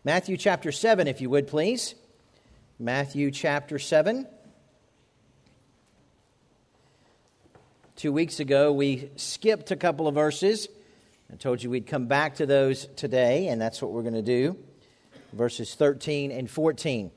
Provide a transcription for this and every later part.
Matthew chapter 7, if you would, please. Matthew chapter 7. 2 weeks ago, we skipped a couple of verses. I told you we'd come back to those today, and that's what we're going to do. Verses 13 and 14.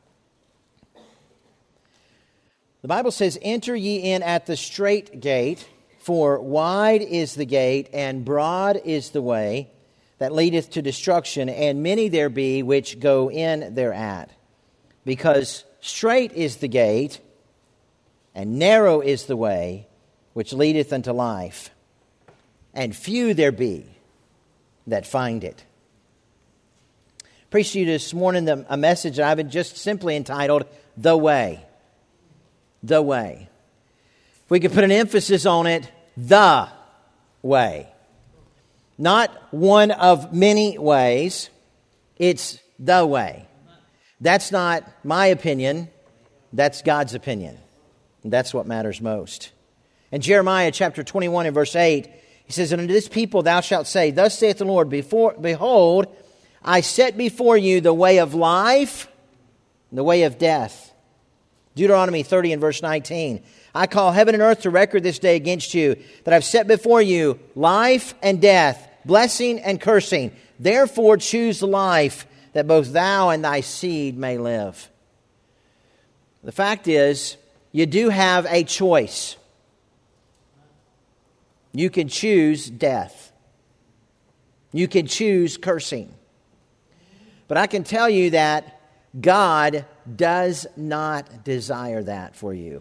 The Bible says, "Enter ye in at the strait gate, for wide is the gate, and broad is the way that leadeth to destruction, and many there be which go in thereat. Because strait is the gate, and narrow is the way which leadeth unto life, and few there be that find it." Preached to you this morning a message that I've just simply entitled, "The Way." The Way. If we could put an emphasis on it, the way. Not one of many ways, it's the way. That's not my opinion, that's God's opinion. And that's what matters most. In Jeremiah chapter 21 and verse 8, he says, "And unto this people thou shalt say, Thus saith the Lord, Behold, I set before you the way of life and the way of death." Deuteronomy 30 and verse 19, "I call heaven and earth to record this day against you, that I've set before you life and death, blessing and cursing. Therefore choose life, that both thou and thy seed may live." The fact is, you do have a choice. You can choose death. You can choose cursing. But I can tell you that God does not desire that for you.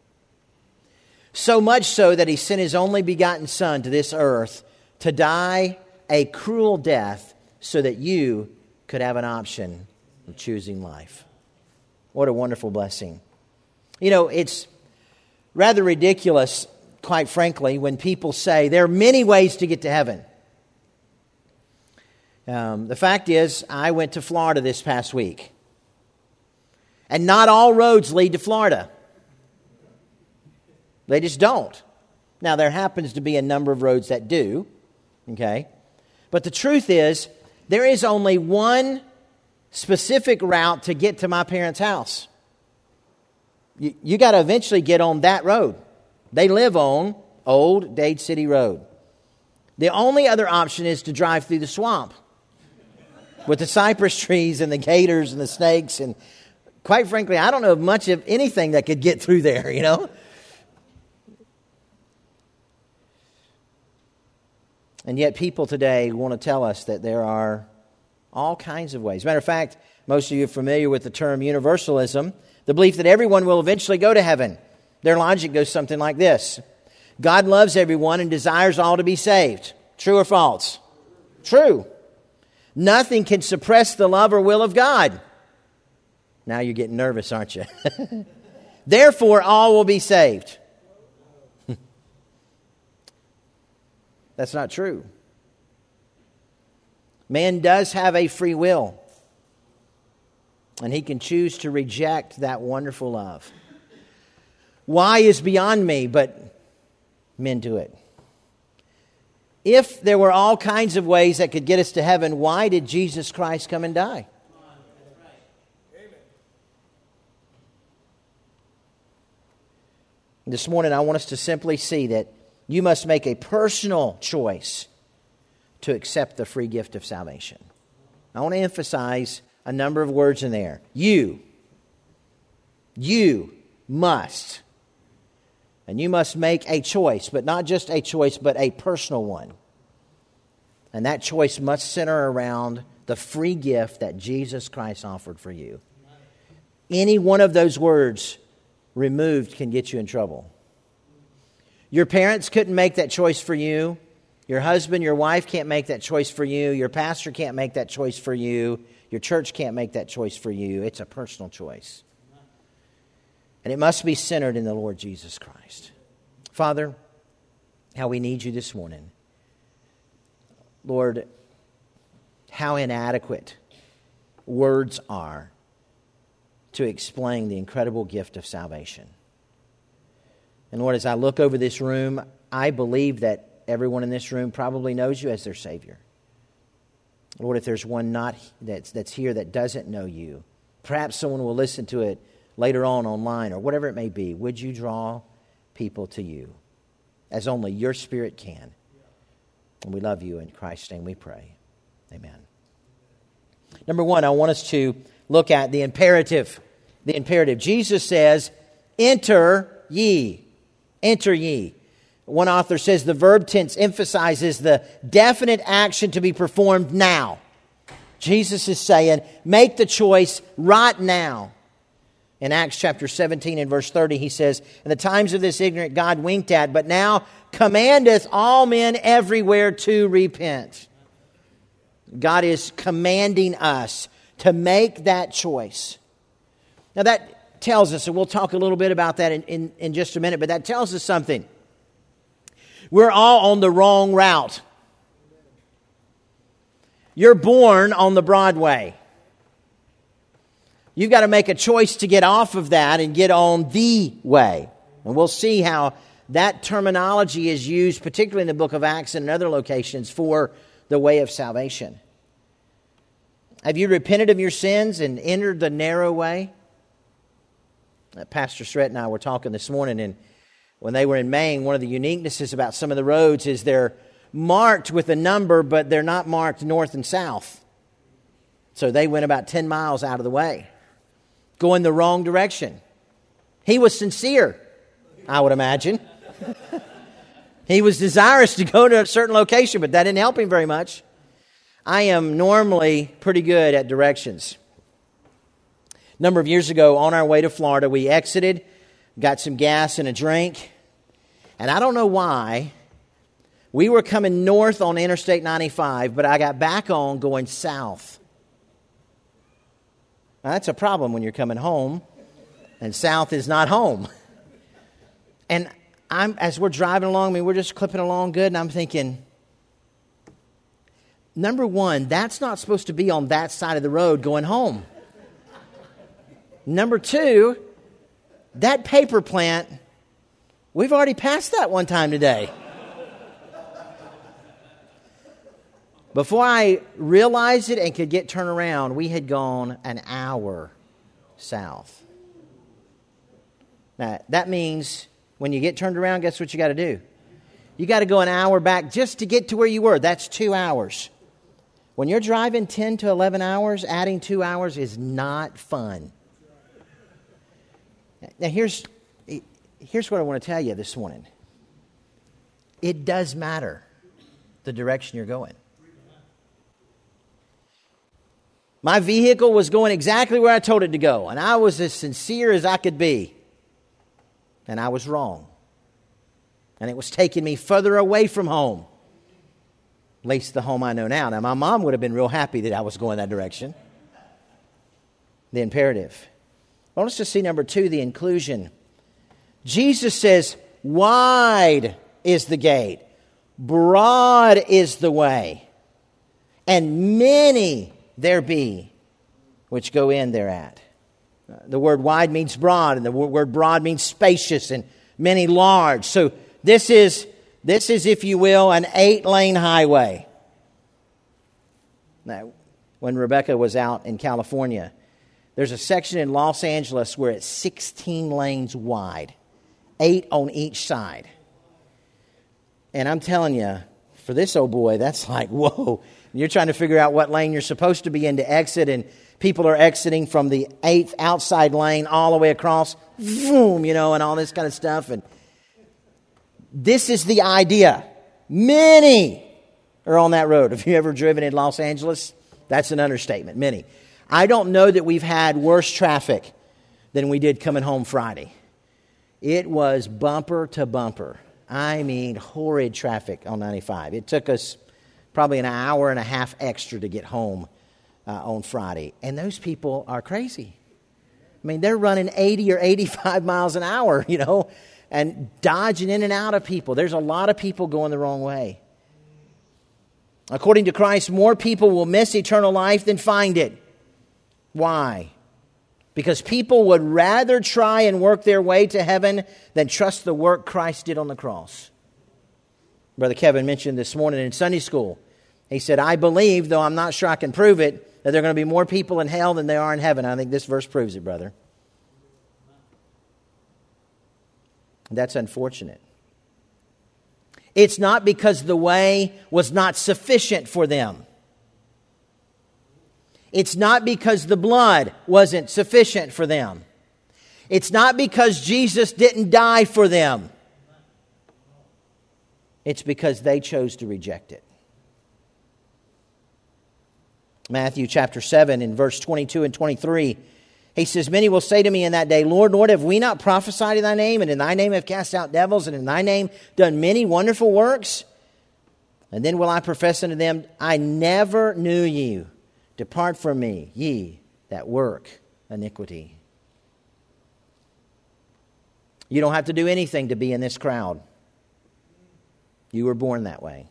So much so that He sent His only begotten Son to this earth to die a cruel death so that you could have an option of choosing life. What a wonderful blessing. You know, it's rather ridiculous, quite frankly, when people say there are many ways to get to heaven. The fact is, I went to Florida this past week. And not all roads lead to Florida. They just don't. Now, there happens to be a number of roads that do. Okay? But the truth is, there is only one specific route to get to my parents' house. You got to eventually get on that road. They live on Old Dade City Road. The only other option is to drive through the swamp with the cypress trees and the gators and the snakes. And quite frankly, I don't know much of anything that could get through there, you know. And yet people today want to tell us that there are all kinds of ways. Matter of fact, most of you are familiar with the term universalism, the belief that everyone will eventually go to heaven. Their logic goes something like this: God loves everyone and desires all to be saved. True or false? True. Nothing can suppress the love or will of God. Now you're getting nervous, aren't you? Therefore, all will be saved. That's not true. Man does have a free will, and he can choose to reject that wonderful love. Why is beyond me, but men do it. If there were all kinds of ways that could get us to heaven, why did Jesus Christ come and die? This morning, I want us to simply see that you must make a personal choice to accept the free gift of salvation. I want to emphasize a number of words in there. You must. And you must make a choice, but not just a choice, but a personal one. And that choice must center around the free gift that Jesus Christ offered for you. Any one of those words removed can get you in trouble. Your parents couldn't make that choice for you. Your husband, your wife can't make that choice for you. Your pastor can't make that choice for you. Your church can't make that choice for you. It's a personal choice. And it must be centered in the Lord Jesus Christ. Father, how we need you this morning. Lord, how inadequate words are to explain the incredible gift of salvation. And Lord, as I look over this room, I believe that everyone in this room probably knows you as their Savior. Lord, if there's one that's here that doesn't know you, perhaps someone will listen to it later on online or whatever it may be, would you draw people to you as only your Spirit can? And we love you. In Christ's name we pray. Amen. Number one, I want us to look at the imperative. The imperative. Jesus says, enter ye. Enter ye. One author says the verb tense emphasizes the definite action to be performed now. Jesus is saying, make the choice right now. In Acts chapter 17 and verse 30, he says, in the times of this ignorant God winked at, but now commandeth all men everywhere to repent. God is commanding us to make that choice. Now that tells us, and we'll talk a little bit about that in just a minute, but that tells us something. We're all on the wrong route. You're born on the Broadway. You've got to make a choice to get off of that and get on the way. And we'll see how that terminology is used, particularly in the book of Acts and in other locations, for the way of salvation. Have you repented of your sins and entered the narrow way? Pastor Srett and I were talking this morning, and when they were in Maine, one of the uniquenesses about some of the roads is they're marked with a number, but they're not marked north and south. So they went about 10 miles out of the way, going the wrong direction. He was sincere, I would imagine. He was desirous to go to a certain location, but that didn't help him very much. I am normally pretty good at directions. A number of years ago, on our way to Florida, we exited, got some gas and a drink, and I don't know why, we were coming north on Interstate 95, but I got back on going south. Now, that's a problem when you're coming home, and south is not home. And as we're driving along, we're just clipping along good, and I'm thinking, number one, that's not supposed to be on that side of the road going home. Number two, that paper plant, we've already passed that one time today. Before I realized it and could get turned around, we had gone an hour south. Now, that means when you get turned around, guess what you got to do? You got to go an hour back just to get to where you were. That's 2 hours. When you're driving 10 to 11 hours, adding 2 hours is not fun. Now, here's what I want to tell you this morning. It does matter the direction you're going. My vehicle was going exactly where I told it to go, and I was as sincere as I could be. And I was wrong. And it was taking me further away from home. At least the home I know now. Now, my mom would have been real happy that I was going that direction. The imperative. I want us to see number two, the inclusion. Jesus says, wide is the gate, broad is the way, and many there be which go in thereat. The word wide means broad, and the word broad means spacious, and many large. So this is, if you will, an 8-lane highway. Now, when Rebecca was out in California, there's a section in Los Angeles where it's 16 lanes wide, 8 on each side. And I'm telling you, for this old boy, that's like, whoa. You're trying to figure out what lane you're supposed to be in to exit, and people are exiting from the 8th outside lane all the way across, boom, and all this kind of stuff. And this is the idea. Many are on that road. Have you ever driven in Los Angeles? That's an understatement. Many. I don't know that we've had worse traffic than we did coming home Friday. It was bumper to bumper. I mean, horrid traffic on 95. It took us probably an hour and a half extra to get home on Friday. And those people are crazy. I mean, they're running 80 or 85 miles an hour, and dodging in and out of people. There's a lot of people going the wrong way. According to Christ, more people will miss eternal life than find it. Why? Because people would rather try and work their way to heaven than trust the work Christ did on the cross. Brother Kevin mentioned this morning in Sunday school He said, I believe, though I'm not sure I can prove it, that there are going to be more people in hell than there are in heaven. I think this verse proves it, brother. That's unfortunate. It's not because the way was not sufficient for them. It's not because the blood wasn't sufficient for them. It's not because Jesus didn't die for them. It's because they chose to reject it. Matthew chapter 7 in verse 22 and 23, he says, many will say to me in that day, Lord, Lord, have we not prophesied in thy name, and in thy name have cast out devils, and in thy name done many wonderful works? And then will I profess unto them, I never knew you. Depart from me, ye that work iniquity. You don't have to do anything to be in this crowd. You were born that way.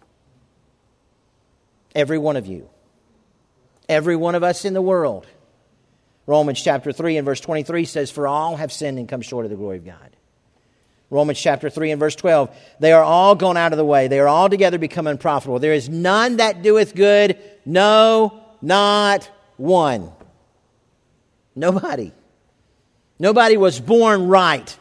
Every one of you. Every one of us in the world. Romans chapter 3 and verse 23 says, for all have sinned and come short of the glory of God. Romans chapter 3 and verse 12, they are all gone out of the way. They are all together become unprofitable. There is none that doeth good, no, not one. Nobody. Nobody was born right.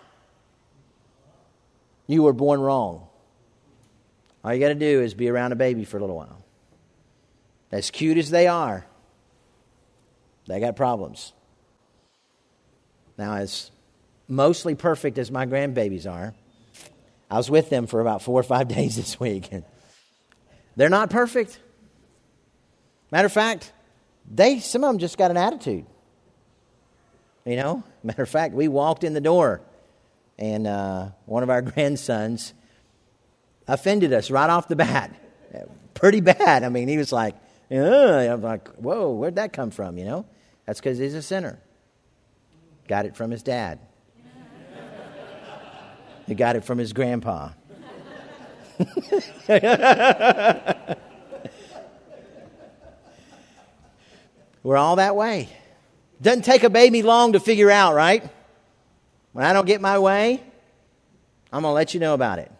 You were born wrong. All you got to do is be around a baby for a little while. As cute as they are, they got problems. Now, as mostly perfect as my grandbabies are, I was with them for about 4 or 5 days this week. They're not perfect. Matter of fact, some of them just got an attitude. You know? Matter of fact, we walked in the door, and one of our grandsons offended us right off the bat. Pretty bad. I mean, he was like, I'm like, whoa, where'd that come from, you know? That's because he's a sinner. Got it from his dad. He got it from his grandpa. We're all that way. Doesn't take a baby long to figure out, right? When I don't get my way, I'm going to let you know about it.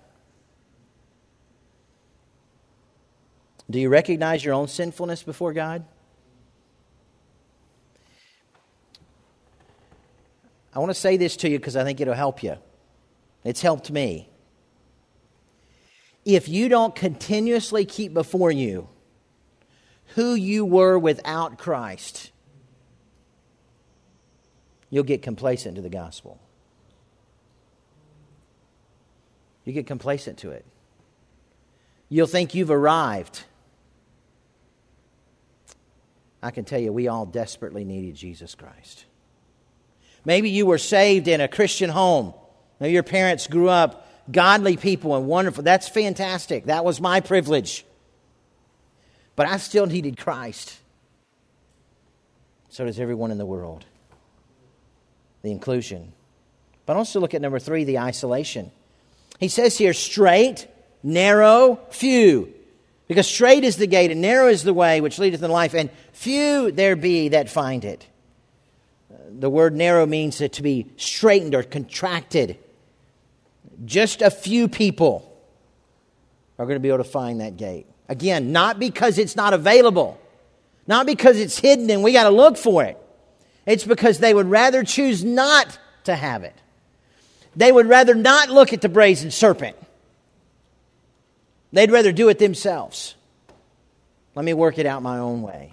Do you recognize your own sinfulness before God? I want to say this to you because I think it'll help you. It's helped me. If you don't continuously keep before you who you were without Christ, you'll get complacent to the gospel. You get complacent to it. You'll think you've arrived. I can tell you, we all desperately needed Jesus Christ. Maybe you were saved in a Christian home. Maybe your parents grew up godly people and wonderful. That's fantastic. That was my privilege. But I still needed Christ. So does everyone in the world. The inclusion. But also look at number 3, the isolation. He says here, straight, narrow, few. Because straight is the gate and narrow is the way which leadeth unto life, and few there be that find it. The word narrow means to be straightened or contracted. Just a few people are going to be able to find that gate. Again, not because it's not available. Not because it's hidden and we got to look for it. It's because they would rather choose not to have it. They would rather not look at the brazen serpent. They'd rather do it themselves. Let me work it out my own way.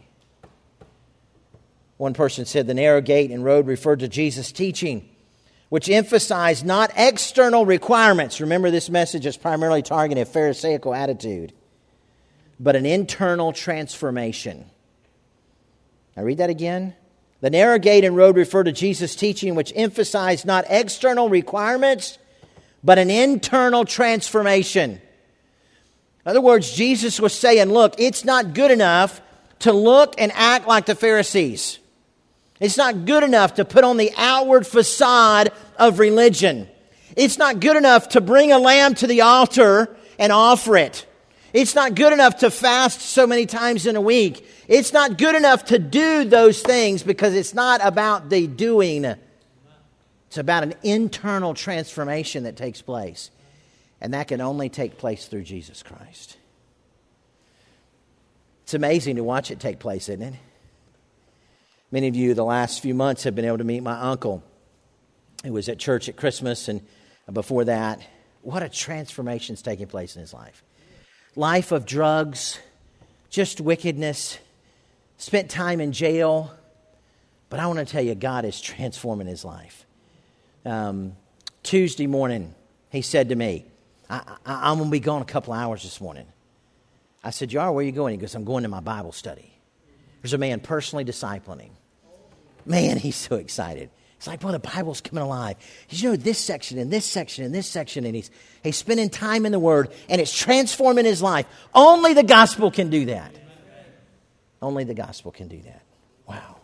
One person said the narrow gate and road referred to Jesus' teaching, which emphasized not external requirements. Remember, this message is primarily targeting a Pharisaical attitude, but an internal transformation. I read that again. The narrow gate and road refer to Jesus' teaching, which emphasized not external requirements, but an internal transformation. In other words, Jesus was saying, look, it's not good enough to look and act like the Pharisees. It's not good enough to put on the outward facade of religion. It's not good enough to bring a lamb to the altar and offer it. It's not good enough to fast so many times in a week. It's not good enough to do those things because it's not about the doing. It's about an internal transformation that takes place. And that can only take place through Jesus Christ. It's amazing to watch it take place, isn't it? Many of you the last few months have been able to meet my uncle, who was at church at Christmas, and before that, what a transformation is taking place in his life. Life of drugs, just wickedness, spent time in jail. But I want to tell you, God is transforming his life. Tuesday morning, he said to me, I'm going to be gone a couple hours this morning. I said, Jar, where are you going? He goes, I'm going to my Bible study. There's a man personally discipling him. Man, he's so excited. It's like, well, the Bible's coming alive. He's, this section and this section and this section. And he's spending time in the Word, and it's transforming his life. Only the gospel can do that. Only the gospel can do that. Wow.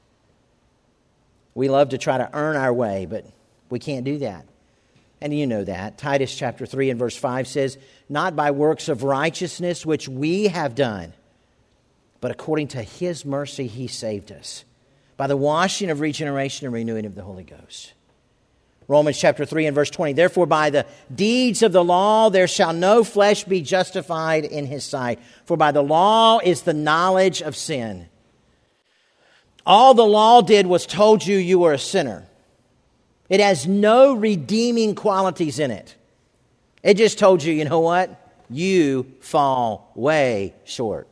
We love to try to earn our way, but we can't do that. And you know that. Titus chapter 3 and verse 5 says, not by works of righteousness which we have done, but according to his mercy he saved us, by the washing of regeneration and renewing of the Holy Ghost. Romans chapter 3 and verse 20, therefore by the deeds of the law there shall no flesh be justified in his sight, for by the law is the knowledge of sin. All the law did was told you were a sinner. It has no redeeming qualities in it. It just told you, you know what? You fall way short.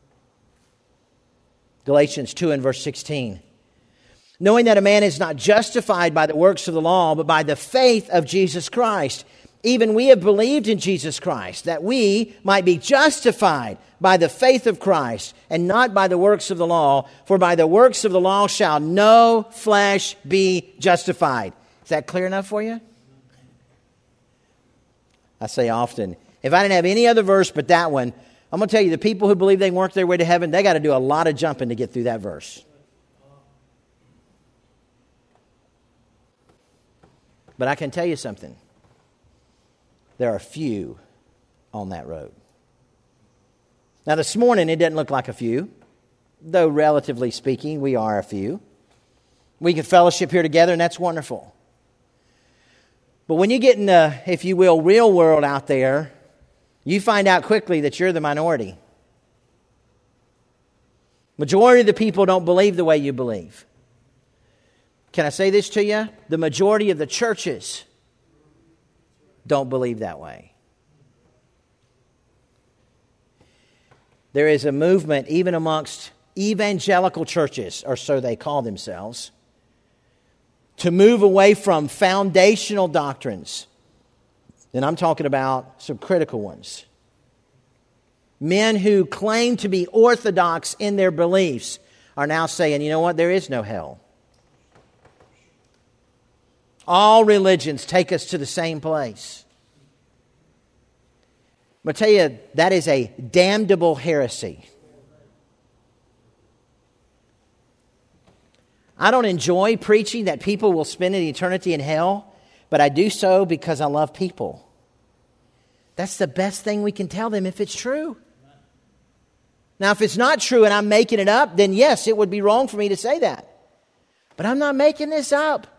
Galatians 2 and verse 16. Knowing that a man is not justified by the works of the law, but by the faith of Jesus Christ. Even we have believed in Jesus Christ, that we might be justified by the faith of Christ, and not by the works of the law. For by the works of the law shall no flesh be justified. Is that clear enough for you? I say often, if I didn't have any other verse but that one, I'm going to tell you, the people who believe they can work their way to heaven, they got to do a lot of jumping to get through that verse. But I can tell you something. There are few on that road. Now this morning, it doesn't look like a few, though relatively speaking, we are a few. We can fellowship here together, and that's wonderful. But when you get in the, if you will, real world out there, you find out quickly that you're the minority. Majority of the people don't believe the way you believe. Can I say this to you? The majority of the churches don't believe that way. There is a movement even amongst evangelical churches, or so they call themselves, to move away from foundational doctrines. And I'm talking about some critical ones. Men who claim to be orthodox in their beliefs are now saying, you know what, there is no hell. All religions take us to the same place. I'm going to tell you, that is a damnable heresy. I don't enjoy preaching that people will spend an eternity in hell, but I do so because I love people. That's the best thing we can tell them if it's true. Now, if it's not true and I'm making it up, then yes, it would be wrong for me to say that. But I'm not making this up.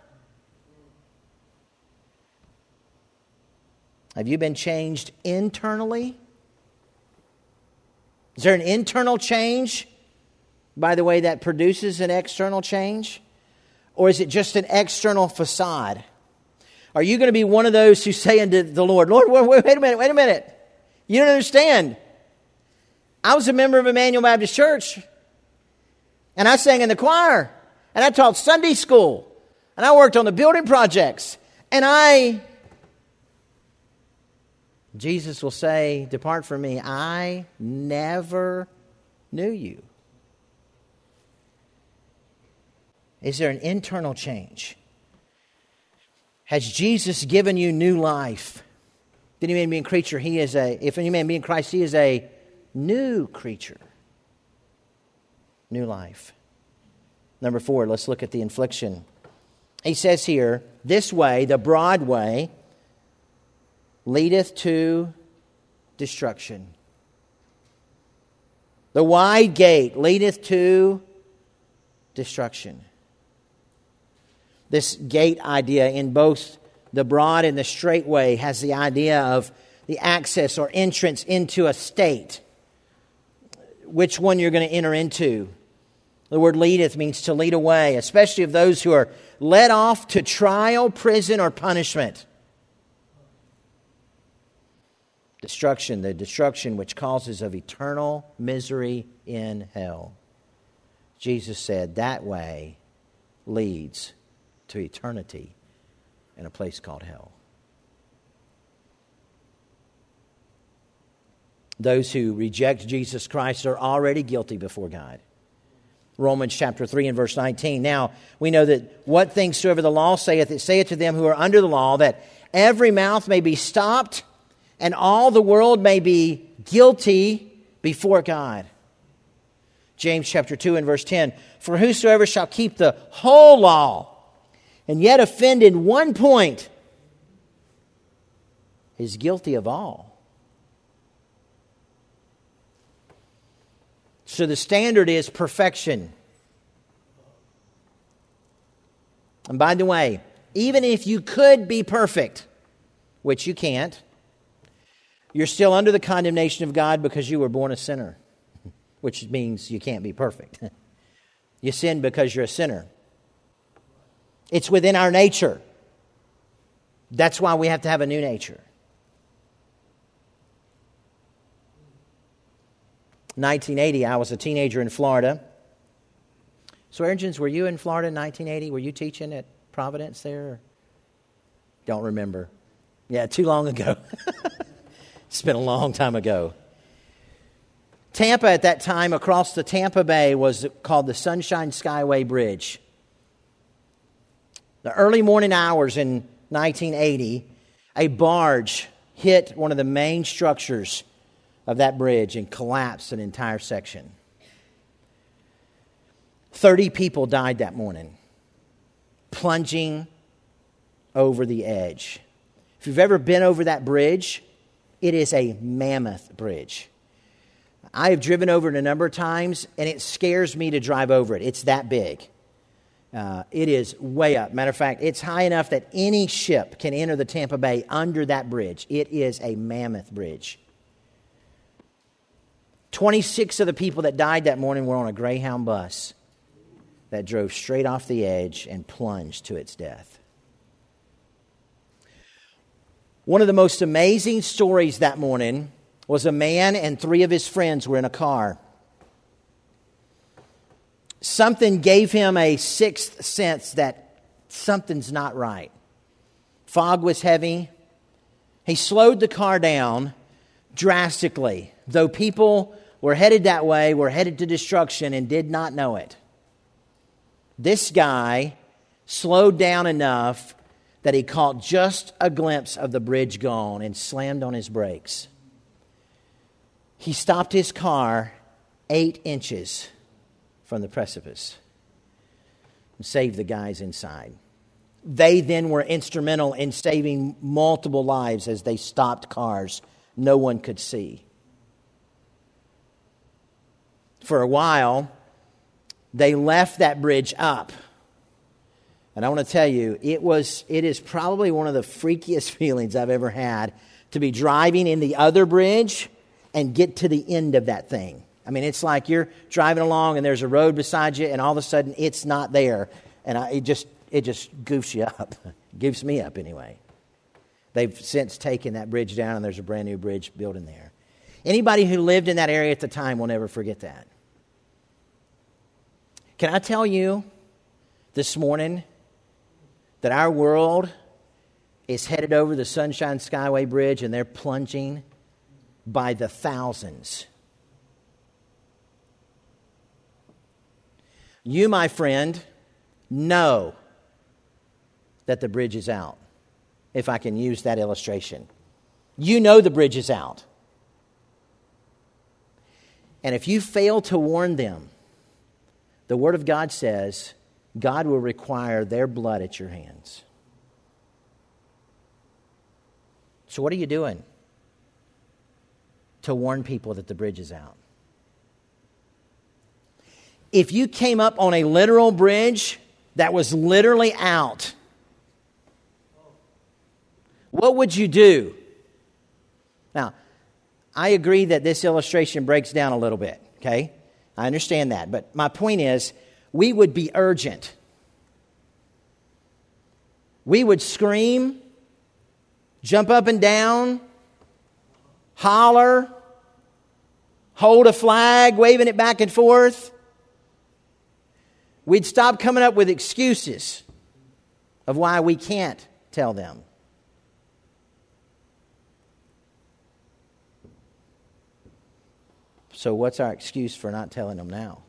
Have you been changed internally? Is there an internal change, by the way, that produces an external change? Or is it just an external facade? Are you going to be one of those who say unto the Lord, Lord, wait a minute. You don't understand. I was a member of Emmanuel Baptist Church, and I sang in the choir, and I taught Sunday school, and I worked on the building projects, and Jesus will say, depart from me, I never knew you. Is there an internal change? Has Jesus given you new life? If any man be in creature, if any man be in Christ, he is a new creature. New life. Number 4, let's look at the infliction. He says here, this way, the broad way, leadeth to destruction. The wide gate leadeth to destruction. This gate idea in both the broad and the straight way has the idea of the access or entrance into a state. which one you're going to enter into. The word leadeth means to lead away, especially of those who are led off to trial, prison, or punishment. Destruction, the destruction which causes of eternal misery in hell. Jesus said that way leads to eternity in a place called hell. Those who reject Jesus Christ are already guilty before God. Romans chapter 3 and verse 19. Now, we know that what things soever the law saith, it saith to them who are under the law, that every mouth may be stopped, and all the world may be guilty before God. James chapter 2 and verse 10. For whosoever shall keep the whole law, and yet offend in one point, is guilty of all. So the standard is perfection. And by the way, even if you could be perfect, which you can't, you're still under the condemnation of God because you were born a sinner, which means you can't be perfect. You sin because you're a sinner. It's within our nature. That's why we have to have a new nature. 1980, I was a teenager in Florida. Swearingen, were you in Florida in 1980? Were you teaching at Providence there? Don't remember. Yeah, too long ago. It's been a long time ago. Tampa at that time, across the Tampa Bay, was called the Sunshine Skyway Bridge. The early morning hours in 1980, a barge hit one of the main structures of that bridge and collapsed an entire section. 30 people died that morning, plunging over the edge. If you've ever been over that bridge, it is a mammoth bridge. I have driven over it a number of times, and it scares me to drive over it. It's that big. It is way up. Matter of fact, it's high enough that any ship can enter the Tampa Bay under that bridge. It is a mammoth bridge. 26 of the people that died that morning were on a Greyhound bus that drove straight off the edge and plunged to its death. One of the most amazing stories that morning was a man and 3 of his friends were in a car. Something gave him a sixth sense that something's not right. Fog was heavy. He slowed the car down drastically, though people were headed that way, were headed to destruction and did not know it. This guy slowed down enough that he caught just a glimpse of the bridge gone and slammed on his brakes. He stopped his car 8 inches from the precipice and saved the guys inside. They then were instrumental in saving multiple lives as they stopped cars no one could see. For a while, they left that bridge up. And I want to tell you, it is probably one of the freakiest feelings I've ever had to be driving in the other bridge and get to the end of that thing. I mean, it's like you're driving along and there's a road beside you and all of a sudden it's not there. And it just goofs you up. Goofs me up anyway. They've since taken that bridge down and there's a brand new bridge building there. Anybody who lived in that area at the time will never forget that. Can I tell you this morning that our world is headed over the Sunshine Skyway Bridge and they're plunging by the thousands? You, my friend, know that the bridge is out, if I can use that illustration. You know the bridge is out. And if you fail to warn them, the Word of God says God will require their blood at your hands. So what are you doing to warn people that the bridge is out? If you came up on a literal bridge that was literally out, what would you do? Now, I agree that this illustration breaks down a little bit. Okay? I understand that. But my point is, we would be urgent. We would scream, jump up and down, holler, hold a flag, waving it back and forth. We'd stop coming up with excuses of why we can't tell them. So what's our excuse for not telling them now?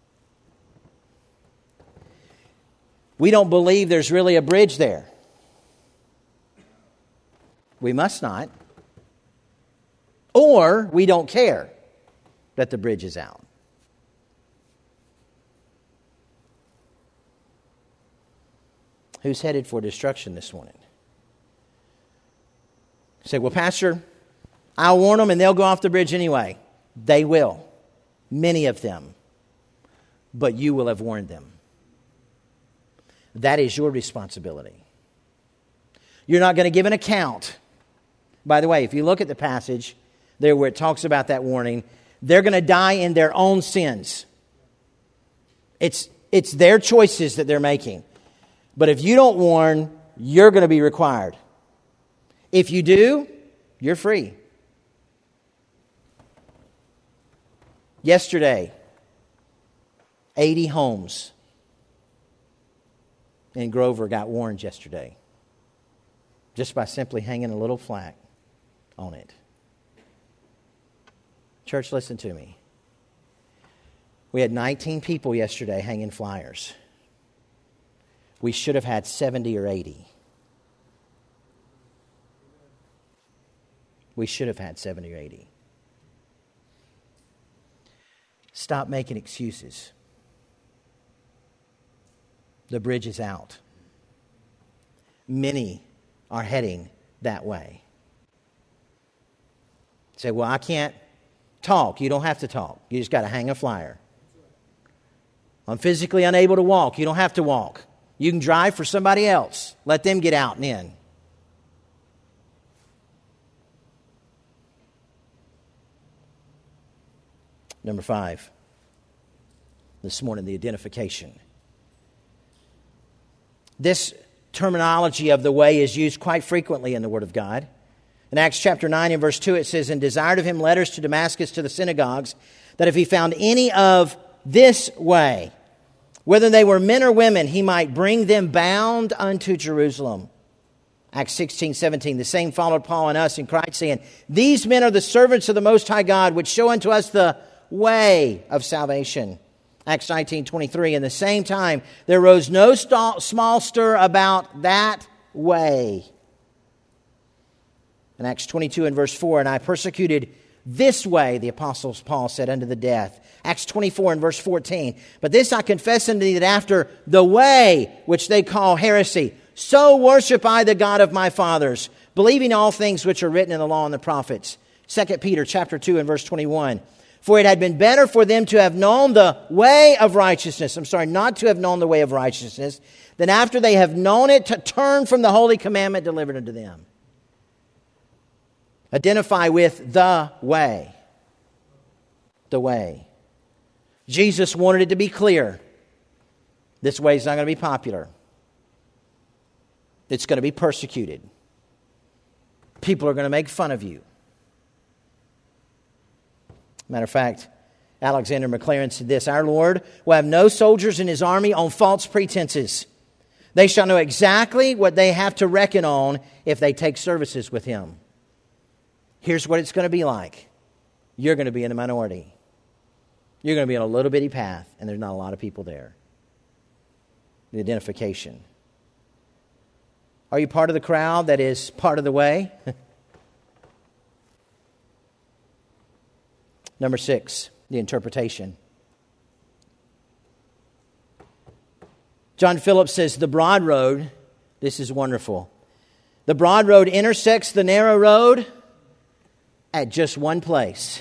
We don't believe there's really a bridge there. We must not. Or we don't care that the bridge is out. Who's headed for destruction this morning? You say, well, Pastor, I'll warn them and they'll go off the bridge anyway. They will. Many of them. But you will have warned them. That is your responsibility. You're not going to give an account. By the way, if you look at the passage there where it talks about that warning, they're going to die in their own sins. It's their choices that they're making. But if you don't warn, you're going to be required. If you do, you're free. Yesterday, 80 homes in Grover got warned yesterday just by simply hanging a little flag on it. Church, listen to me. We had 19 people yesterday hanging flyers. We should have had 70 or 80. We should have had 70 or 80. Stop making excuses. The bridge is out. Many are heading that way. Say, well, I can't talk. You don't have to talk. You just got to hang a flyer. I'm physically unable to walk. You don't have to walk. You can drive for somebody else. Let them get out and in. Number 5. This morning, the identification. This terminology of the way is used quite frequently in the Word of God. In Acts chapter 9 and verse 2, it says, and desired of him letters to Damascus to the synagogues, that if he found any of this way, whether they were men or women, he might bring them bound unto Jerusalem. Acts 16:17, the same followed Paul and us in Christ, saying, these men are the servants of the Most High God, which show unto us the way of salvation. Acts 19:23, in the same time, there arose no small stir about that way. In Acts 22 and verse 4, and I persecuted this way, the Apostle Paul said, unto the death. Acts 24 and verse 14, but this I confess unto thee, that after the way which they call heresy, so worship I the God of my fathers, believing all things which are written in the law and the prophets. 2 Peter chapter 2 and verse 21, for it had been better for them to have known the way of righteousness, not to have known the way of righteousness, than after they have known it to turn from the holy commandment delivered unto them. Identify with the way. The way. Jesus wanted it to be clear. This way is not going to be popular. It's going to be persecuted. People are going to make fun of you. Matter of fact, Alexander McLaren said this, our Lord will have no soldiers in his army on false pretenses. They shall know exactly what they have to reckon on if they take services with him. Here's what it's going to be like. You're going to be in the minority. You're going to be on a little bitty path, and there's not a lot of people there. The identification. Are you part of the crowd that is part of the way? Number 6, the interpretation. John Phillips says, the broad road, this is wonderful. The broad road intersects the narrow road at just one place.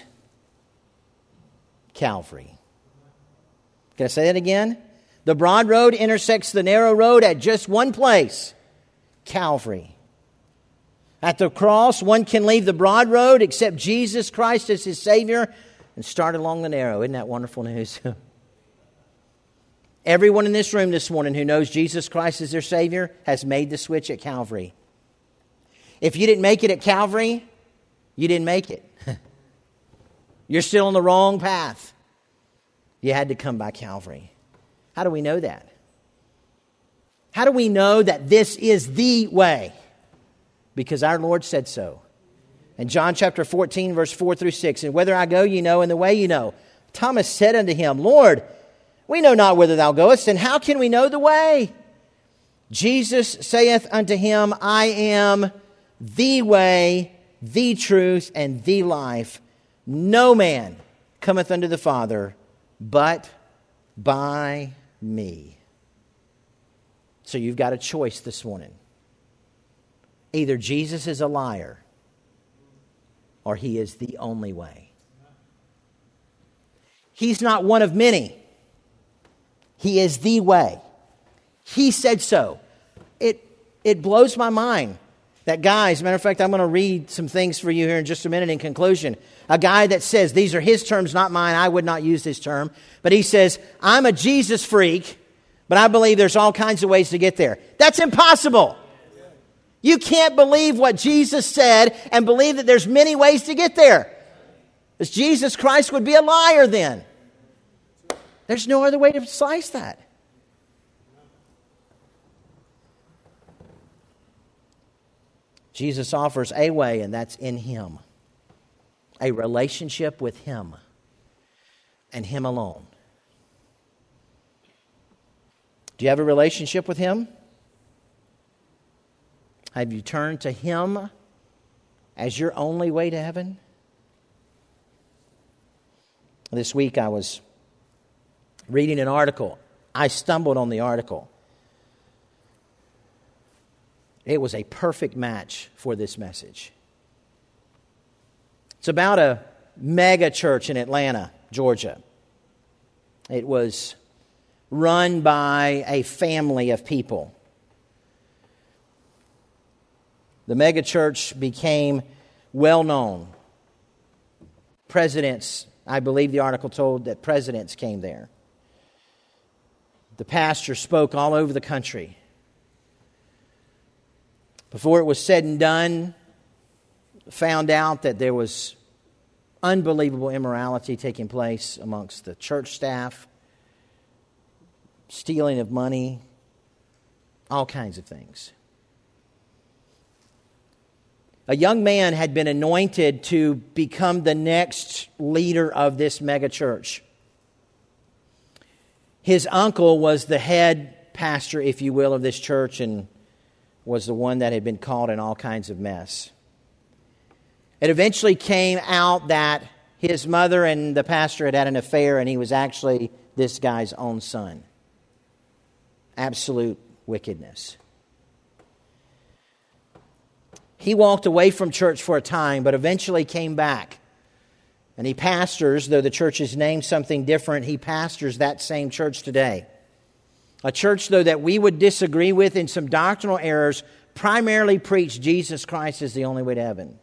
Calvary. Can I say that again? The broad road intersects the narrow road at just one place. Calvary. At the cross, one can leave the broad road, accept Jesus Christ as his Savior, and start along the narrow. Isn't that wonderful news? Everyone in this room this morning who knows Jesus Christ as their Savior has made the switch at Calvary. If you didn't make it at Calvary, you didn't make it. You're still on the wrong path. You had to come by Calvary. How do we know that? How do we know that this is the way? Because our Lord said so. In John chapter 14, verse 4 through 6, and whither I go you know, and the way you know. Thomas said unto him, Lord, we know not whither thou goest, and how can we know the way? Jesus saith unto him, I am the way, the truth, and the life. No man cometh unto the Father but by me. So you've got a choice this morning. Either Jesus is a liar or he is the only way. He's not one of many. He is the way. He said so. It blows my mind that guy, as a matter of fact, I'm going to read some things for you here in just a minute in conclusion. A guy that says, these are his terms, not mine. I would not use this term. But he says, I'm a Jesus freak, but I believe there's all kinds of ways to get there. That's impossible. You can't believe what Jesus said and believe that there's many ways to get there. Because Jesus Christ would be a liar then. There's no other way to slice that. Jesus offers a way, and that's in Him. A relationship with Him and Him alone. Do you have a relationship with Him? Have you turned to Him as your only way to heaven? This week I was reading an article. I stumbled on the article. It was a perfect match for this message. It's about a mega church in Atlanta, Georgia. It was run by a family of people. The mega church became well known. Presidents, I believe the article told that presidents came there. The pastor spoke all over the country. Before it was said and done, found out that there was unbelievable immorality taking place amongst the church staff, stealing of money, all kinds of things. A young man had been anointed to become the next leader of this mega church. His uncle was the head pastor, if you will, of this church and was the one that had been caught in all kinds of mess. It eventually came out that his mother and the pastor had had an affair, and he was actually this guy's own son. Absolute wickedness. He walked away from church for a time, but eventually came back. And he pastors, though the church is named something different, he pastors that same church today. A church, though, that we would disagree with in some doctrinal errors, primarily preach Jesus Christ is the only way to heaven.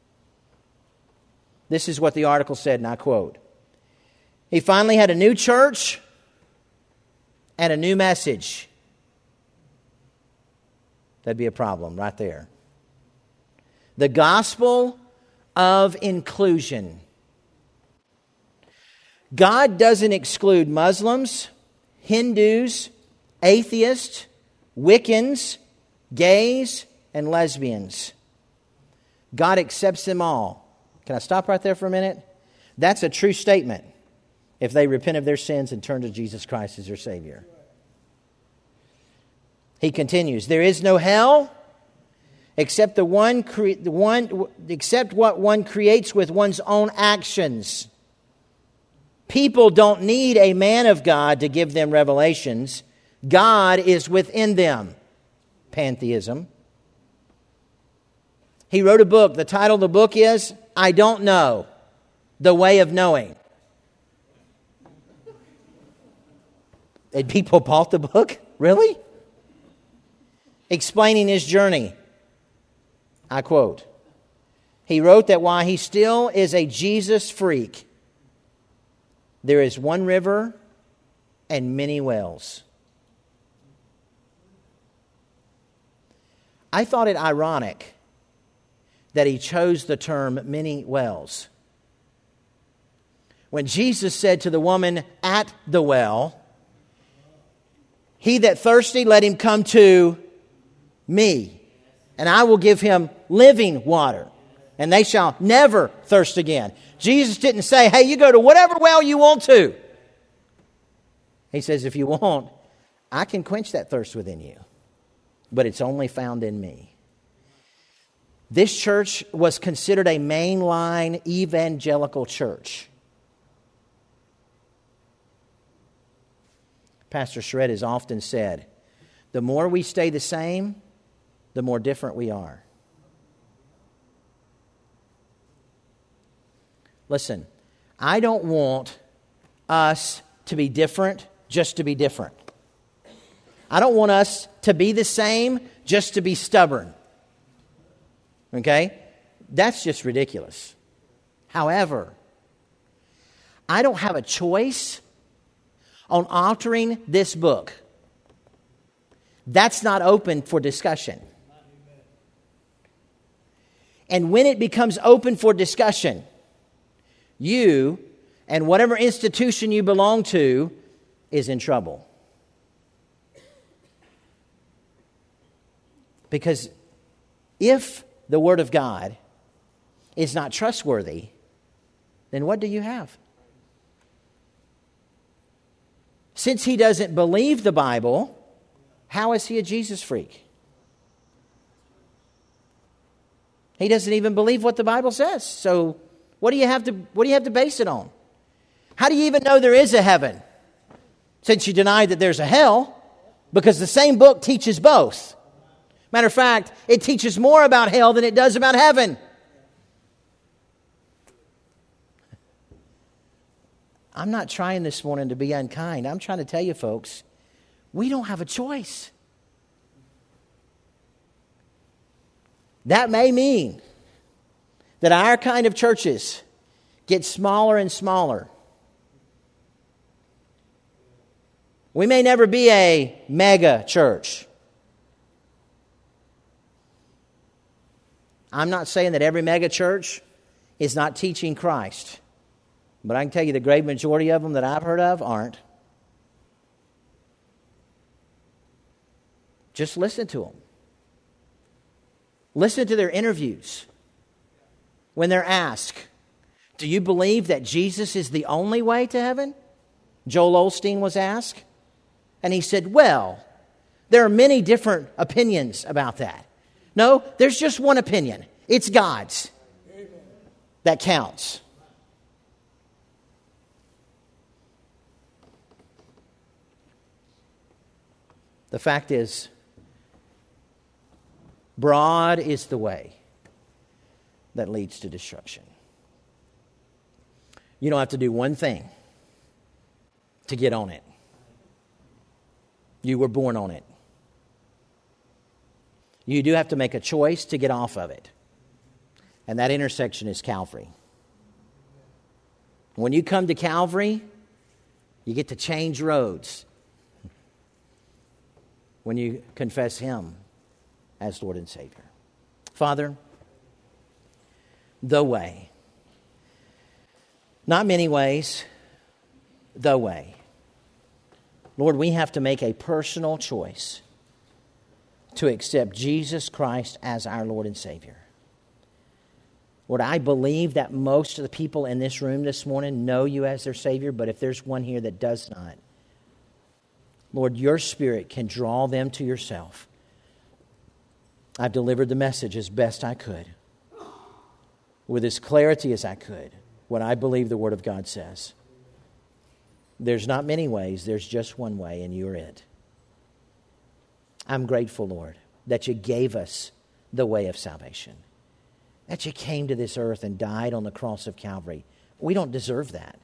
This is what the article said, and I quote, "He finally had a new church and a new message." That'd be a problem right there. The gospel of inclusion. God doesn't exclude Muslims, Hindus, atheists, Wiccans, gays, and lesbians. God accepts them all. Can I stop right there for a minute? That's a true statement if they repent of their sins and turn to Jesus Christ as their Savior. He continues, "There is no hell except except what one creates with one's own actions. People don't need a man of God to give them revelations. God is within them." Pantheism. He wrote a book. The title of the book is, "I Don't Know, The Way of Knowing." And people bought the book? Really? Explaining his journey. I quote, he wrote that while he still is a Jesus freak, There is one river and many wells. I thought it ironic that he chose the term many wells. When Jesus said to the woman at the well, "He that thirsty, let him come to me, and I will give him living water, and they shall never thirst again." Jesus didn't say, "Hey, you go to whatever well you want to." He says, if you want, I can quench that thirst within you, but it's only found in me. This church was considered a mainline evangelical church. Pastor Shred has often said, the more we stay the same, the more different we are. Listen, I don't want us to be different just to be different. I don't want us to be the same just to be stubborn. Okay? That's just ridiculous. However, I don't have a choice on altering this book. That's not open for discussion. And when it becomes open for discussion, you and whatever institution you belong to is in trouble. Because if the Word of God is not trustworthy, then what do you have? Since he doesn't believe the Bible, how is he a Jesus freak? He doesn't even believe what the Bible says. So what do you have to base it on? How do you even know there is a heaven? Since you deny that there's a hell, because the same book teaches both. Matter of fact, it teaches more about hell than it does about heaven. I'm not trying this morning to be unkind. I'm trying to tell you folks, we don't have a choice. That may mean that our kind of churches get smaller and smaller. We may never be a mega church. I'm not saying that every mega church is not teaching Christ. But I can tell you the great majority of them that I've heard of aren't. Just listen to them. Listen to their interviews. When they're asked, do you believe that Jesus is the only way to heaven? Joel Osteen was asked. And he said, well, there are many different opinions about that. No, there's just one opinion. It's God's. That counts. The fact is, broad is the way that leads to destruction. You don't have to do one thing to get on it. You were born on it. You do have to make a choice to get off of it. And that intersection is Calvary. When you come to Calvary, you get to change roads. When you confess Him as Lord and Savior. Father, the way. Not many ways, the way. Lord, we have to make a personal choice to accept Jesus Christ as our Lord and Savior. Lord, I believe that most of the people in this room this morning know You as their Savior, but if there's one here that does not, Lord, Your Spirit can draw them to Yourself. I've delivered the message as best I could, with as clarity as I could, what I believe the Word of God says. There's not many ways, there's just one way, and You're it. I'm grateful, Lord, that You gave us the way of salvation, that You came to this earth and died on the cross of Calvary. We don't deserve that.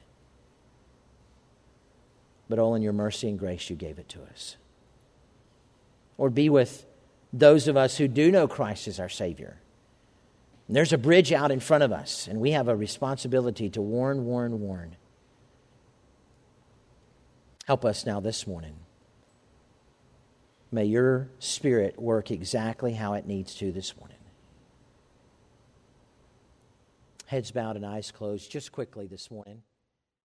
But all in Your mercy and grace, You gave it to us. Lord, be with those of us who do know Christ as our Savior. And there's a bridge out in front of us, and we have a responsibility to warn. Help us now this morning. May your Spirit work exactly how it needs to this morning. Heads bowed and eyes closed just quickly this morning.